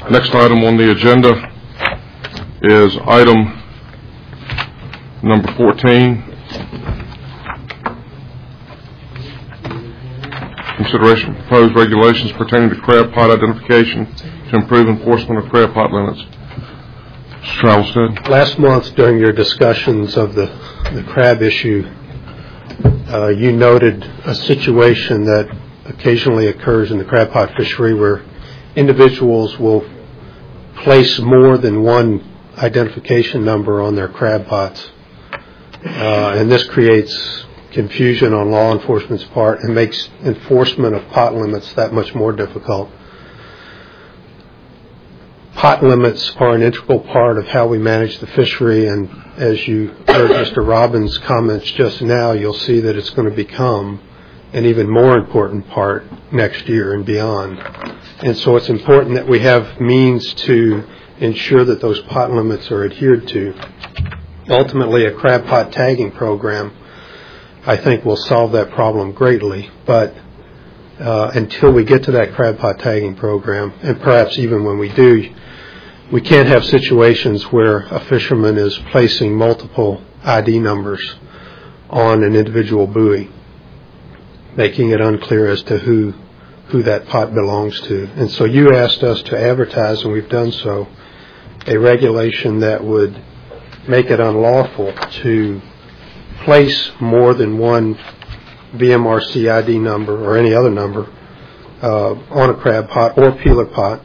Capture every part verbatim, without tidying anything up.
Next item on the agenda is item number fourteen. Consideration of proposed regulations pertaining to crab pot identification to improve enforcement of crab pot limits. Mister Travelstead. Last month, during your discussions of the, the crab issue, uh, you noted a situation that occasionally occurs in the crab pot fishery where individuals will place more than one identification number on their crab pots. Uh, and this creates confusion on law enforcement's part and makes enforcement of pot limits that much more difficult. Pot limits are an integral part of how we manage the fishery, and as you heard Mister Robbins' comments just now, you'll see that it's going to become an even more important part next year and beyond. And so it's important that we have means to ensure that those pot limits are adhered to. Ultimately, a crab pot tagging program, I think, will solve that problem greatly. But uh, until we get to that crab pot tagging program, and perhaps even when we do, we can't have situations where a fisherman is placing multiple I D numbers on an individual buoy, making it unclear as to who who that pot belongs to. And so you asked us to advertise, and we've done so, a regulation that would make it unlawful to place more than one V M R C I D number or any other number uh, on a crab pot or peeler pot,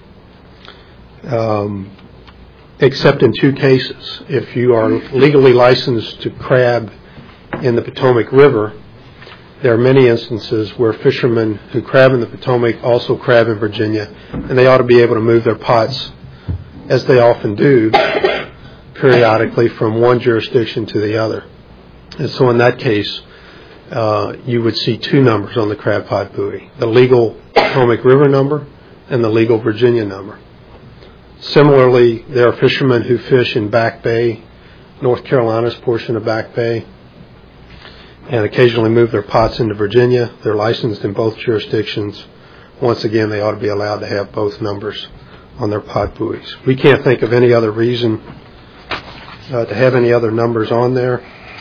um, except in two cases. If you are legally licensed to crab in the Potomac River, there are many instances where fishermen who crab in the Potomac also crab in Virginia, and they ought to be able to move their pots, as they often do, periodically from one jurisdiction to the other. And so in that case, uh, you would see two numbers on the crab pot buoy, the legal Potomac River number and the legal Virginia number. Similarly, there are fishermen who fish in Back Bay, North Carolina's portion of Back Bay, and occasionally move their pots into Virginia. They're licensed in both jurisdictions. Once again, they ought to be allowed to have both numbers on their pot buoys. We can't think of any other reason uh, to have any other numbers on there.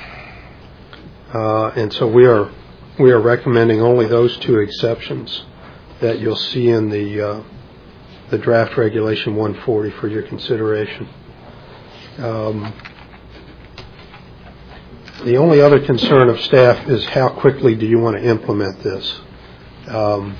Uh, and so we are we are recommending only those two exceptions that you'll see in the uh, the draft regulation one forty for your consideration. Um, the only other concern of staff is how quickly do you want to implement this. Um,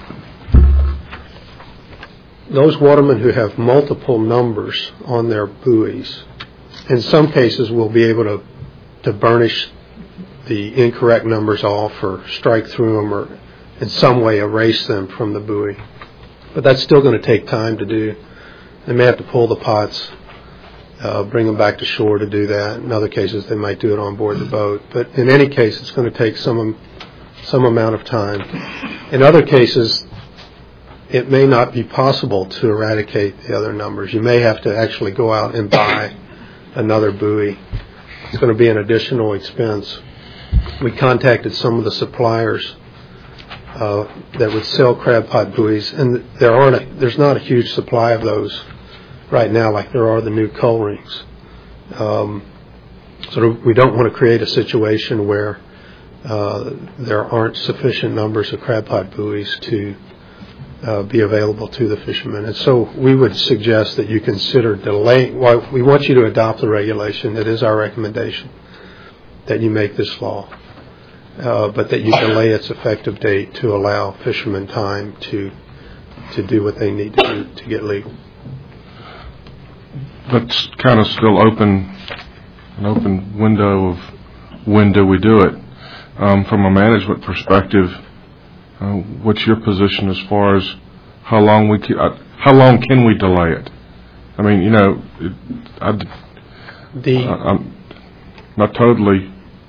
those watermen who have multiple numbers on their buoys, in some cases will be able to, to burnish the incorrect numbers off or strike through them or in some way erase them from the buoy. But that's still going to take time to do. They may have to pull the pots, uh, bring them back to shore to do that. In other cases, they might do it on board the boat. But in any case, it's going to take some some amount of time. In other cases, it may not be possible to eradicate the other numbers. You may have to actually go out and buy another buoy. It's going to be an additional expense. We contacted some of the suppliers uh, that would sell crab pot buoys, and there aren't a, there's not a huge supply of those right now like there are the new cull rings. Um, so we don't want to create a situation where uh, there aren't sufficient numbers of crab pot buoys to uh, be available to the fishermen. And so we would suggest that you consider delaying. Well, we want you to adopt the regulation. It is our recommendation that you make this law, uh, but that you delay its effective date to allow fishermen time to to do what they need to do to get legal. That's kind of still open, an open window of when do we do it. Um, from a management perspective, uh, what's your position as far as how long we can, uh, how long can we delay it? I mean, you know, it, I, the I, I'm not totally.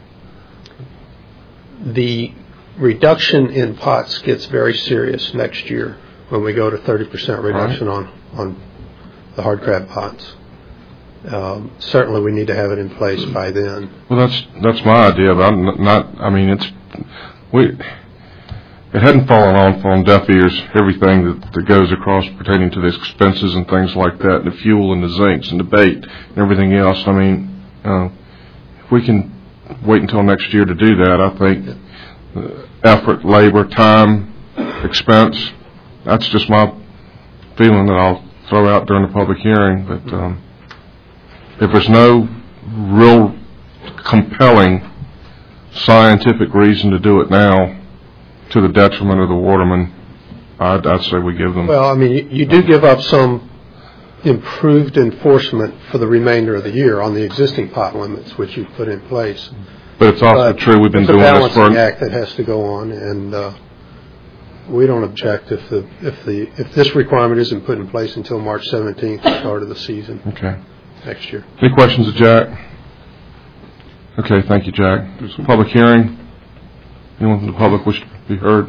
The reduction in pots gets very serious next year when we go to thirty percent reduction right. on on the hard crab pots. Um, certainly, we need to have it in place by then. Well, that's that's my idea, but I'm not. I mean, it's we. it hadn't fallen off on deaf ears, everything that, that goes across pertaining to the expenses and things like that, and the fuel and the zincs and the bait and everything else. I mean, uh, if we can wait until next year to do that, I think uh, effort, labor, time, expense, that's just my feeling that I'll throw out during the public hearing. But um, if there's no real compelling scientific reason to do it now to the detriment of the watermen, I'd, I'd say we give them. Well, I mean, you, you do give up some improved enforcement for the remainder of the year on the existing pot limits, which you've put in place. But it's also but true we've been doing this for. It's a balancing act that has to go on, and uh, we don't object if the if the if this requirement isn't put in place until March seventeenth, the start of the season. Okay. Next year. Any questions of Jack? Okay, thank you, Jack. There's a public hearing. Anyone from the public wish to be heard?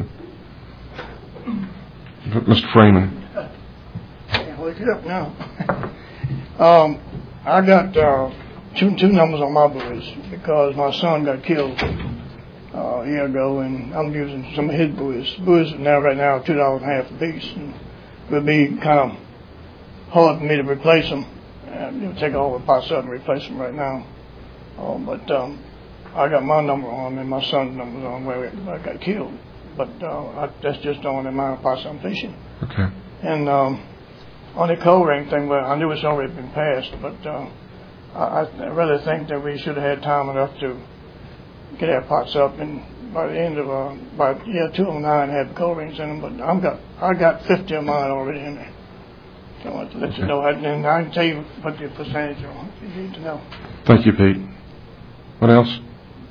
Mister Freeman. Can't look it up now. um, I got uh, two two numbers on my buoys because my son got killed uh, a year ago, and I'm using some of his buoys. Buoys now right now are two dollars and a half a piece, and it would be kind of hard for me to replace them. And it would take all the pots up and replace them right now. Uh, but um, I got my number on them and my son's number on where I got killed. But uh, I, that's just on the amount of pots I'm fishing. Okay. And um, on the coal ring thing, well, I knew it's already been passed, but uh, I, I really think that we should have had time enough to get our pots up. And by the end of, uh, by yeah, two oh nine had coal rings in them, but I'm got I got fifty of mine already in there. So I want to let okay. you know, and I can tell you what the percentage are if you need to know. Thank you, Pete. What else?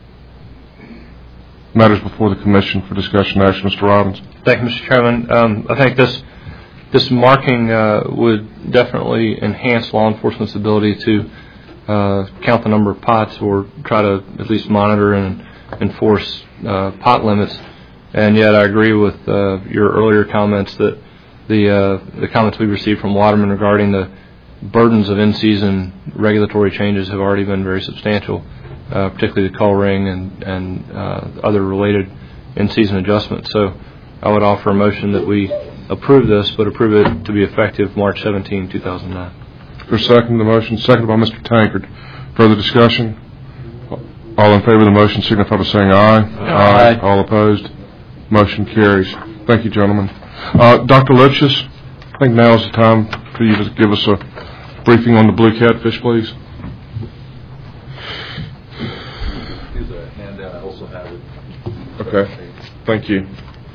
Matters before the commission for discussion and action. Mister Robbins. Thank you, Mister Chairman. Um, I think this this marking uh, would definitely enhance law enforcement's ability to uh, count the number of pots or try to at least monitor and enforce uh, pot limits. And yet I agree with uh, your earlier comments that the uh, the comments we received from Waterman regarding the burdens of in-season regulatory changes have already been very substantial. Uh, particularly the coal ring and, and uh, other related in-season adjustments. So I would offer a motion that we approve this, but approve it to be effective March seventeenth, two thousand nine. For a second, the motion, seconded by Mister Tankard. Further discussion? All in favor of the motion signify by saying aye. Aye. Aye. All opposed? Motion carries. Thank you, gentlemen. Uh, Doctor Lipschitz, I think now is the time for you to give us a briefing on the blue catfish, please. Okay. Thank you.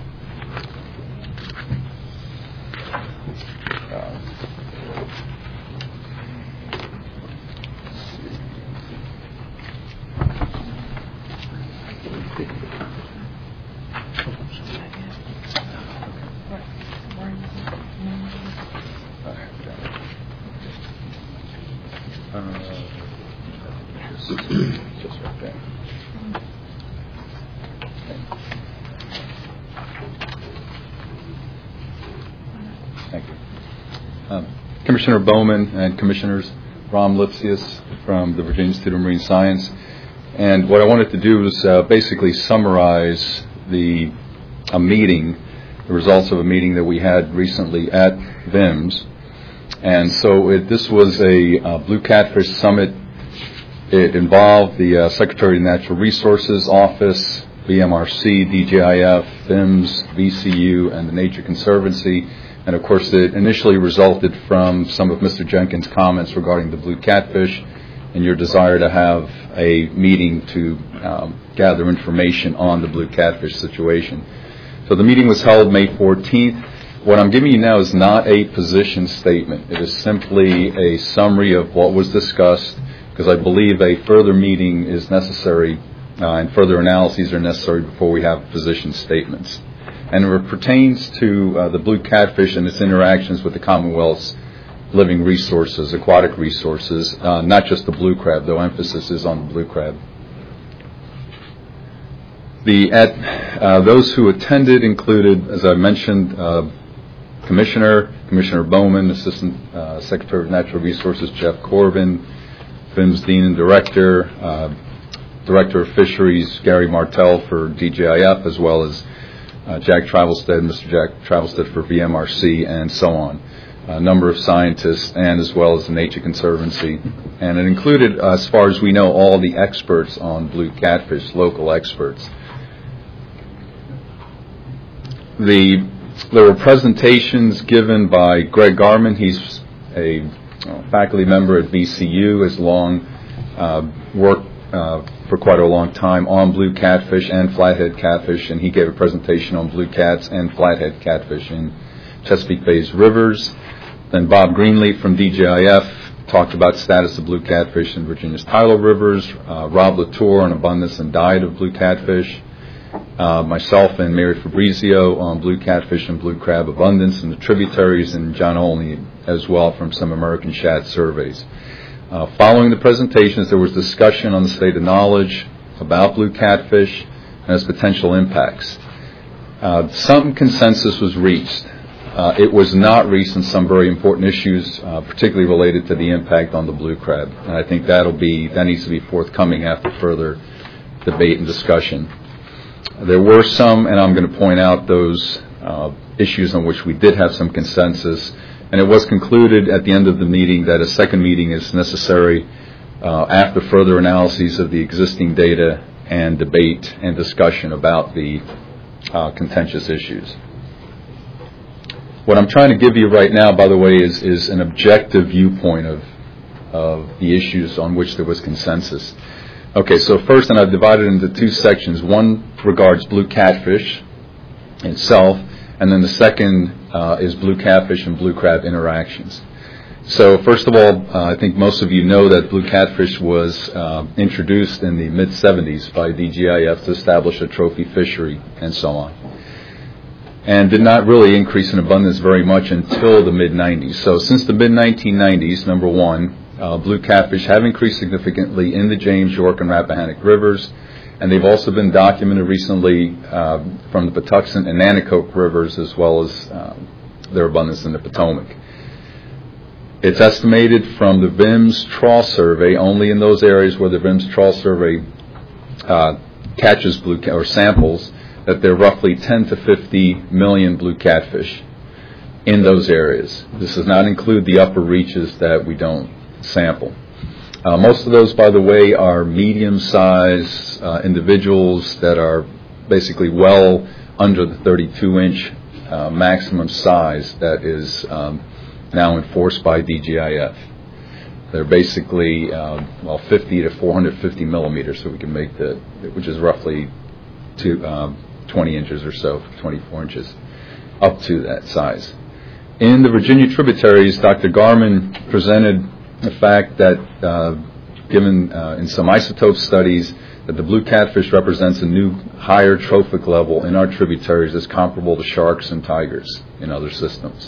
Thank you. Um, Commissioner Bowman and Commissioners, Ron Lipschitz from the Virginia Institute of Marine Science. And what I wanted to do is uh, basically summarize the a meeting, the results of a meeting that we had recently at V I M S. And so it, this was a uh, Blue Catfish Summit. It involved the uh, Secretary of Natural Resources Office, B M R C, D J I F, V I M S, V C U, and the Nature Conservancy. And of course, it initially resulted from some of Mister Jenkins' comments regarding the blue catfish and your desire to have a meeting to um, gather information on the blue catfish situation. So the meeting was held May fourteenth. What I'm giving you now is not a position statement. It is simply a summary of what was discussed, because I believe a further meeting is necessary uh, and further analyses are necessary before we have position statements. And it pertains to uh, the blue catfish and its interactions with the Commonwealth's living resources, aquatic resources, uh, not just the blue crab, though emphasis is on the blue crab. The at, uh, those who attended included, as I mentioned, uh, Commissioner, Commissioner Bowman, Assistant uh, Secretary of Natural Resources Jeff Corbin, V I M S Dean and Director, uh, Director of Fisheries Gary Martell for D J I F, as well as uh, Jack Travelstead, Mister Jack Travelstead for V M R C, and so on. A number of scientists, and as well as the Nature Conservancy. And it included, uh, as far as we know, all the experts on blue catfish, local experts. The, there were presentations given by Greg Garman. He's a uh, faculty member at V C U, has long uh, worked uh, for quite a long time on blue catfish and flathead catfish, and he gave a presentation on blue cats and flathead catfish in Chesapeake Bay's rivers. Then Bob Greenleaf from D J I F talked about status of blue catfish in Virginia's tidal rivers. Uh, Rob Latour on abundance and diet of blue catfish. Uh, myself and Mary Fabrizio on blue catfish and blue crab abundance in the tributaries, and John Olney as well from some American shad surveys. Uh, following the presentations, there was discussion on the state of knowledge about blue catfish and its potential impacts. Uh, some consensus was reached. Uh, it was not reached on some very important issues, uh, particularly related to the impact on the blue crab. And I think that'll be that needs to be forthcoming after further debate and discussion. There were some, and I'm going to point out those uh, issues on which we did have some consensus. And it was concluded at the end of the meeting that a second meeting is necessary uh, after further analyses of the existing data and debate and discussion about the uh, contentious issues. What I'm trying to give you right now, by the way, is, is an objective viewpoint of, of the issues on which there was consensus. Okay, so first, and I've divided into two sections. One regards blue catfish itself, and then the second uh, is blue catfish and blue crab interactions. So first of all, uh, I think most of you know that blue catfish was uh, introduced in the mid seventies by D G I F to establish a trophy fishery and so on, and did not really increase in abundance very much until the mid nineties. So since the mid nineteen nineties, number one, uh, blue catfish have increased significantly in the James, York, and Rappahannock rivers, and they've also been documented recently uh, from the Patuxent and Nanticoke rivers, as well as uh, their abundance in the Potomac. It's estimated from the V I M S trawl survey, only in those areas where the V I M S trawl survey uh, catches blue ca- or samples, that there are roughly ten to fifty million blue catfish in those areas. This does not include the upper reaches that we don't sample. Uh, most of those, by the way, are medium-sized uh, individuals that are basically well under the thirty-two inch uh, maximum size that is um, now enforced by D G I F. They're basically, uh, well, fifty to four hundred fifty millimeters, so we can make the, which is roughly two, um, twenty inches or so, twenty-four inches, up to that size. In the Virginia tributaries, Doctor Garman presented the fact that, uh, given uh, in some isotope studies, that the blue catfish represents a new higher trophic level in our tributaries that's comparable to sharks and tigers in other systems.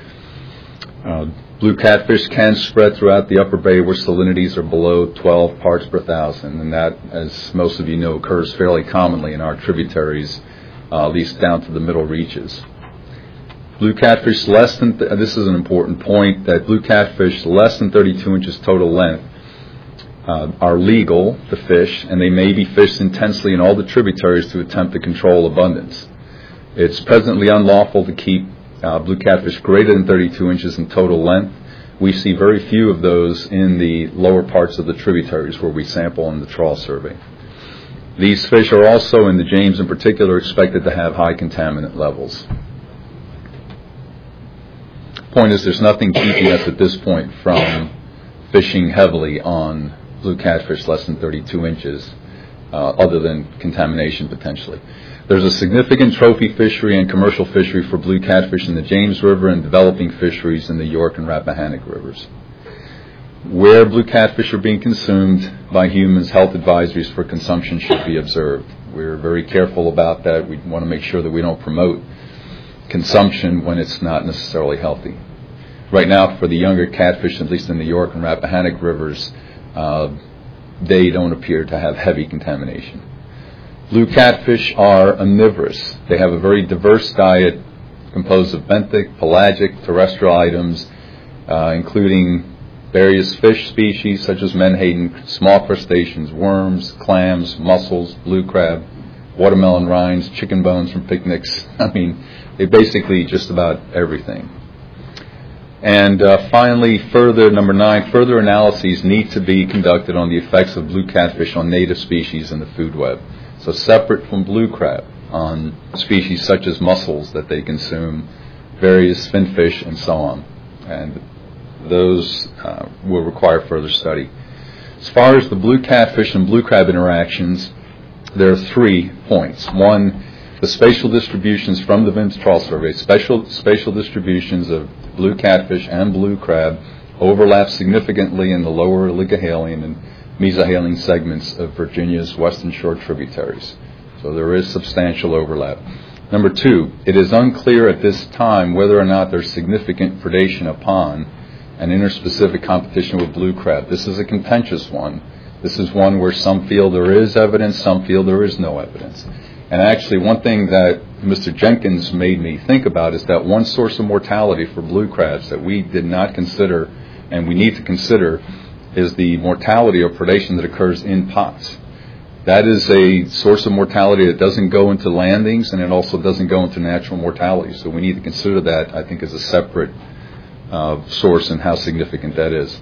Uh, blue catfish can spread throughout the upper bay where salinities are below twelve parts per thousand, and that, as most of you know, occurs fairly commonly in our tributaries, uh, at least down to the middle reaches. Blue catfish less than, th- this is an important point, that blue catfish less than thirty-two inches total length uh, are legal to fish, and they may be fished intensely in all the tributaries to attempt to control abundance. It's presently unlawful to keep uh, blue catfish greater than thirty-two inches in total length. We see very few of those in the lower parts of the tributaries where we sample in the trawl survey. These fish are also, in the James in particular, expected to have high contaminant levels. Point is, there's nothing keeping us at this point from fishing heavily on blue catfish less than thirty-two inches, uh, other than contamination potentially. There's a significant trophy fishery and commercial fishery for blue catfish in the James River and developing fisheries in the York and Rappahannock rivers. Where blue catfish are being consumed by humans, health advisories for consumption should be observed. We're very careful about that. We want to make sure that we don't promote consumption when it's not necessarily healthy. Right now, for the younger catfish, at least in the York and Rappahannock rivers, uh, they don't appear to have heavy contamination. Blue catfish are omnivorous. They have a very diverse diet composed of benthic, pelagic, terrestrial items, uh, including various fish species such as menhaden, small crustaceans, worms, clams, mussels, blue crab, watermelon rinds, chicken bones from picnics. I mean, they basically just about everything. And uh, finally, further, number nine, further analyses need to be conducted on the effects of blue catfish on native species in the food web. So separate from blue crab, on species such as mussels that they consume, various finfish, and so on. And those uh, will require further study. As far as the blue catfish and blue crab interactions, there are three points. One, the spatial distributions from the V I M S trawl survey, special spatial distributions of blue catfish and blue crab overlap significantly in the lower Oligochalane and Mesohaline segments of Virginia's western shore tributaries. So there is substantial overlap. Number two, it is unclear at this time whether or not there's significant predation upon an interspecific competition with blue crab. This is a contentious one. This is one where some feel there is evidence, some feel there is no evidence. And actually, one thing that Mister Jenkins made me think about is that one source of mortality for blue crabs that we did not consider and we need to consider is the mortality or predation that occurs in pots. That is a source of mortality that doesn't go into landings, and it also doesn't go into natural mortality. So we need to consider that, I think, as a separate uh, source and how significant that is.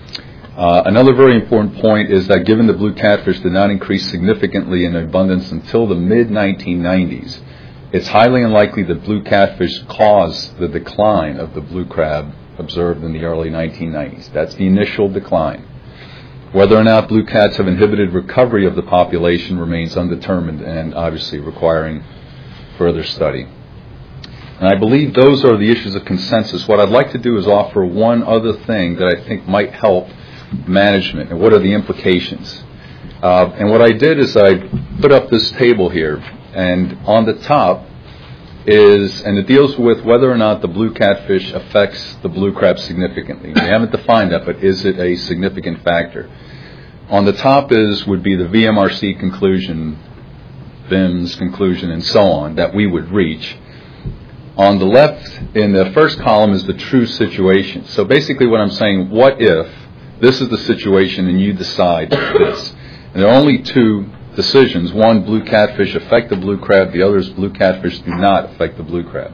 Uh, another very important point is that given the blue catfish did not increase significantly in abundance until the mid nineteen nineties, it's highly unlikely that blue catfish caused the decline of the blue crab observed in the early nineteen nineties. That's the initial decline. Whether or not blue cats have inhibited recovery of the population remains undetermined and obviously requiring further study. And I believe those are the issues of consensus. What I'd like to do is offer one other thing that I think might help management and what are the implications. Uh, and what I did is I put up this table here, and on the top is, and it deals with whether or not the blue catfish affects the blue crab significantly. We haven't defined that, but is it a significant factor? On the top is would be the V M R C conclusion, V I M S conclusion, and so on that we would reach. On the left, in the first column, is the true situation. So basically what I'm saying, what if this is the situation and you decide this? And there are only two decisions. One, blue catfish affect the blue crab. The other is blue catfish do not affect the blue crab.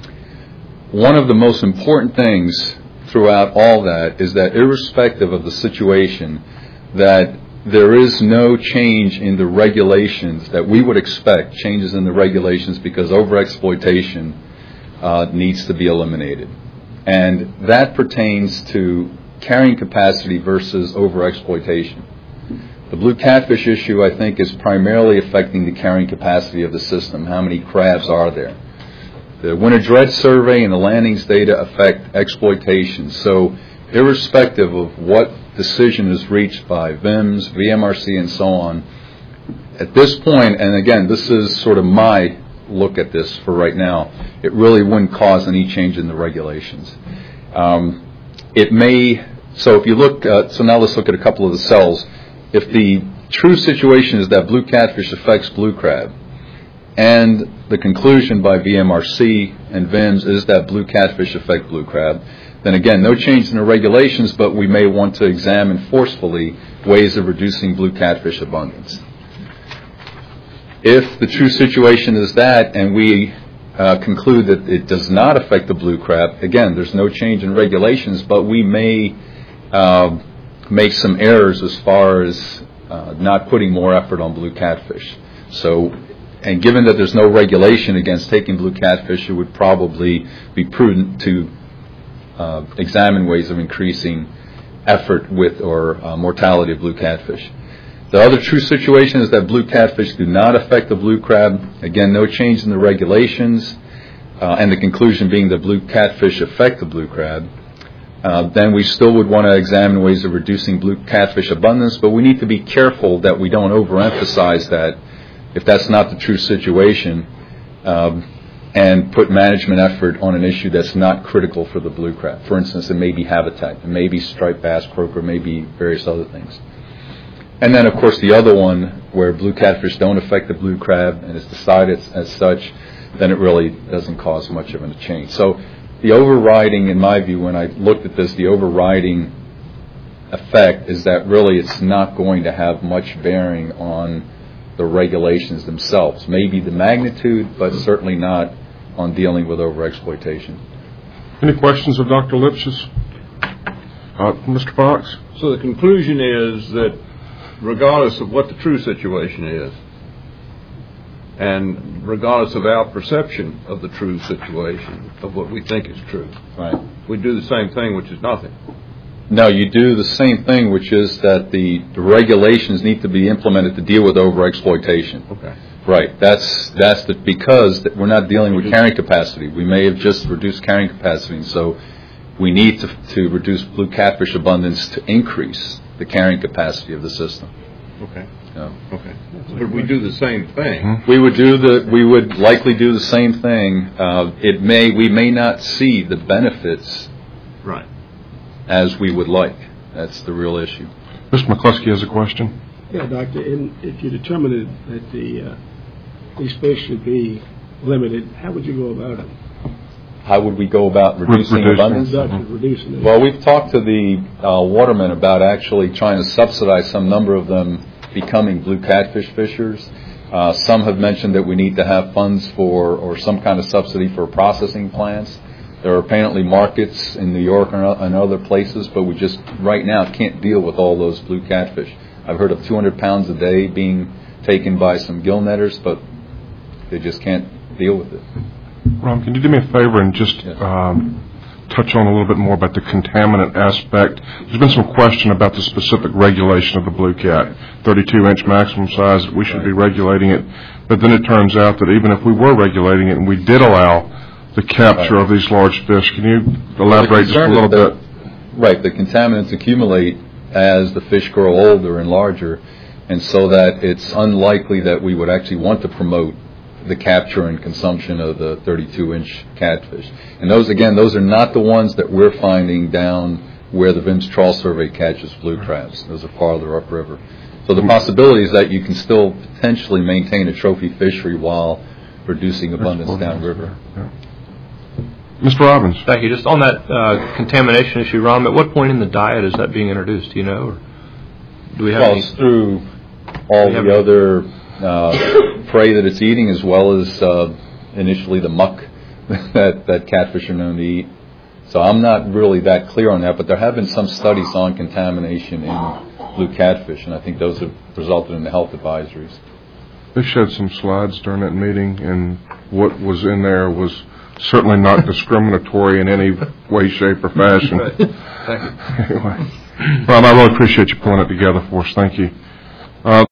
One of the most important things throughout all that is that irrespective of the situation, that there is no change in the regulations that we would expect, changes in the regulations, because overexploitation uh, needs to be eliminated. And that pertains to carrying capacity versus overexploitation. The blue catfish issue, I think, is primarily affecting the carrying capacity of the system. How many crabs are there? The winter dredge survey and the landings data affect exploitation. So irrespective of what decision is reached by V I M S, V M R C, and so on, at this point, and again, this is sort of my look at this for right now, it really wouldn't cause any change in the regulations. Um, it may, so if you look, uh, so now let's look at a couple of the cells. If the true situation is that blue catfish affects blue crab, and the conclusion by V M R C and V I M S is that blue catfish affect blue crab, then again, no change in the regulations, but we may want to examine forcefully ways of reducing blue catfish abundance. If the true situation is that, and we uh, conclude that it does not affect the blue crab, again, there's no change in regulations, but we may uh, make some errors as far as uh, not putting more effort on blue catfish. So, and given that there's no regulation against taking blue catfish, it would probably be prudent to uh, examine ways of increasing effort with or uh, mortality of blue catfish. The other true situation is that blue catfish do not affect the blue crab. Again, no change in the regulations, uh, and the conclusion being that blue catfish affect the blue crab. Uh, then we still would want to examine ways of reducing blue catfish abundance, but we need to be careful that we don't overemphasize that if that's not the true situation, um, and put management effort on an issue that's not critical for the blue crab. For instance, it may be habitat, it may be striped bass, croaker, it may be various other things. And then, of course, the other one where blue catfish don't affect the blue crab and it's decided as such, then it really doesn't cause much of a change. So the overriding, in my view, when I looked at this, the overriding effect is that really it's not going to have much bearing on the regulations themselves. Maybe the magnitude, but certainly not on dealing with overexploitation. Any questions of Doctor Lipsius? Uh, Mister Fox? So the conclusion is that regardless of what the true situation is, and regardless of our perception of the true situation, of what we think is true, Right. we do the same thing, which is nothing. No, you do the same thing, which is that the, the regulations need to be implemented to deal with overexploitation. Okay. Right. That's that's the, because that we're not dealing with carrying capacity. We may have just reduced carrying capacity, and so we need to, to reduce blue catfish abundance to increase the carrying capacity of the system. Okay. Yeah. Okay. But we do the same thing. We would do the we would likely do the same thing. Uh, it may we may not see the benefits Right. as we would like. That's the real issue. Mister McCluskey has a question. Yeah, Doctor, and if you determined that the uh, these fish should be limited, how would you go about it? How would we go about reducing Reducing. abundance? Reduction, reducing it. Well, we've talked to the uh, watermen about actually trying to subsidize some number of them becoming blue catfish fishers. Uh, some have mentioned that we need to have funds for, or some kind of subsidy for processing plants. There are apparently markets in New York and other places, but we just right now can't deal with all those blue catfish. I've heard of two hundred pounds a day being taken by some gill netters, but they just can't deal with it. Ron, can you do me a favor and just Yes. um, touch on a little bit more about the contaminant aspect? There's been some question about the specific regulation of the blue cat, thirty-two inch maximum size, that we should be regulating it. But then it turns out that even if we were regulating it and we did allow the capture Right. of these large fish, can you elaborate just a concern little is that- bit? Right, the contaminants accumulate as the fish grow older and larger, and so that it's unlikely that we would actually want to promote the capture and consumption of the thirty-two inch catfish. And those, again, those are not the ones that we're finding down where the V I M S Trawl Survey catches blue crabs. Those are farther upriver. So the possibility is that you can still potentially maintain a trophy fishery while reducing abundance downriver. Yeah. Mister Robbins? Thank you. Just on that uh, contamination issue, Ron, at what point in the diet is that being introduced? Do you know? Or do we have Well, any? it's through all Do we have the other uh, prey that it's eating, as well as uh, initially the muck that, that catfish are known to eat. So I'm not really that clear on that, but there have been some studies on contamination in blue catfish, and I think those have resulted in the health advisories. They showed some slides during that meeting, and what was in there was certainly not discriminatory in any way, shape, or fashion. Anyway, Ron, I really appreciate you pulling it together for us. Thank you. Uh,